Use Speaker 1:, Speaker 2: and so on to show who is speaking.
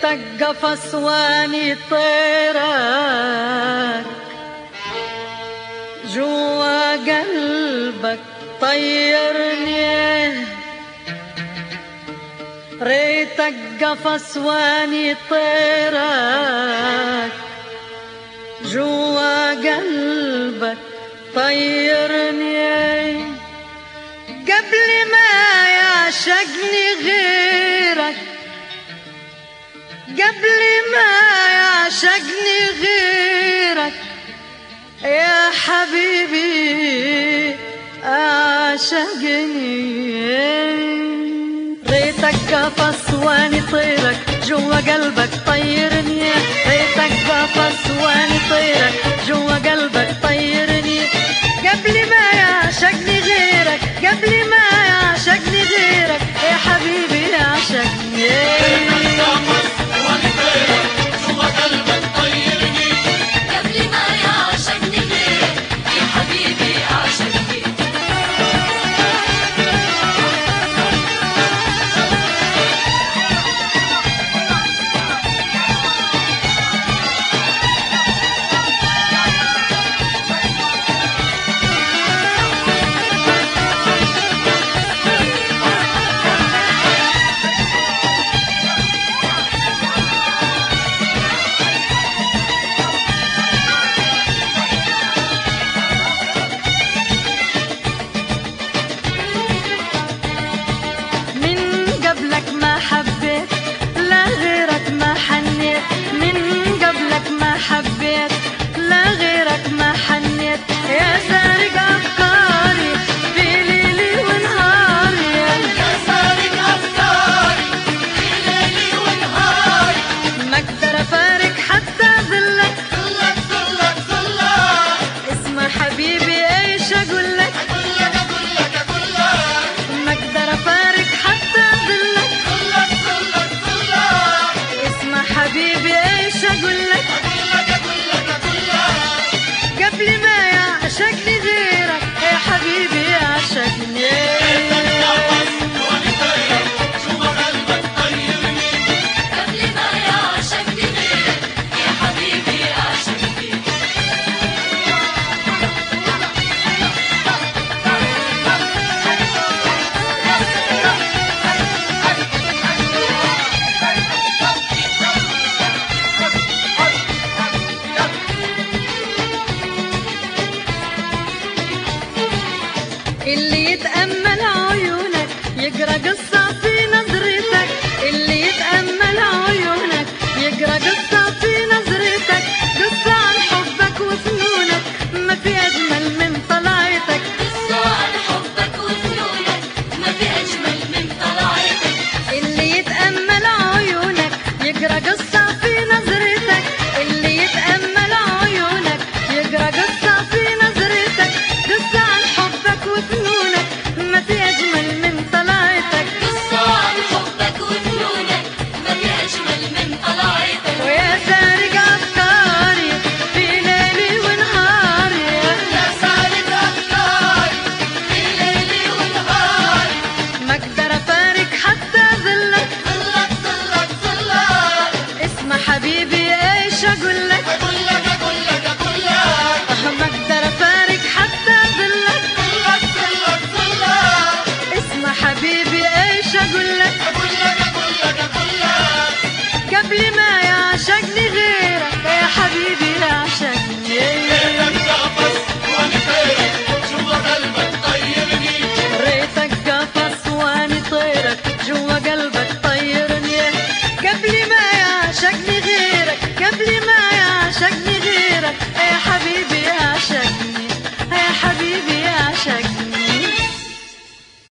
Speaker 1: ريتك قفص واني طيرك جوا قلبك طيرني، ريتك قفص واني طيرك جوا قلبك طيرني، قبل ما يعشقني غيرك، قبل ما يعشقني غيرك يا حبيبي أعشقني. ريتك قفص واني طيرك جوا قلبك طيرني، ريتك قفص واني طيرك جوا قلبك طيرني، قبل ما يعشقني غيرك، قبل ما يعشقني غيرك يا حبيبي أعشقني. حبيت لا غيرك ما حنيت يا سارق أفكاري في ليلي ونهاري، يا سارق أفكاري في ليلي ونهاري، ما أقدر أفارق حتى ظلك ظلك ظلك ظلك، اسمع حبيبي إيش أقول لك، أقول لك أقول لك أقول لك، ما أقدر أفارق حتى ظلك ظلك ظلك ظلك، اسمع حبيبي إيش أقول لك، قبل ما يعشقني غيرك يا حبيبي يعشقني. قبل ما يعشقني غيرك يا حبيبي يعشقني. اللي يتأمل عيونك يقرأ قصة في نظرتك، اللي يتأمل عيونك يقرأ قصة في نظرتك، قصة عن حبك وفنونك ما في أجمل من طلعتك، قصة عن حبك وفنونك ما في أجمل من طلعتك، اللي يتأمل عيونك يقرأ قصة في نظرتك، اللي يتأمل عيونك يقرأ قصة في نظرتك، قصة عن حبك وفنونك ما في أجمل من طلعتك، قصة عن حبك وفنونك ما في أجمل من طلعتك، ويا سارق أفكاري في ليلي ونهاري، يا سارق أفكاري في ليلي ونهاري، ما أقدر أفارق حتى ظلك ظلك ظلك ظلك، اسمع حبيبي إيش أقول لك، أقول لك أقول لك أقول لك، ما أقدر أفارق حتى ظلك ظلك ظلك ظلك، اسمع حبيبي إيش أقول لك، أقول لك أقول لك أقول لك، قبل ما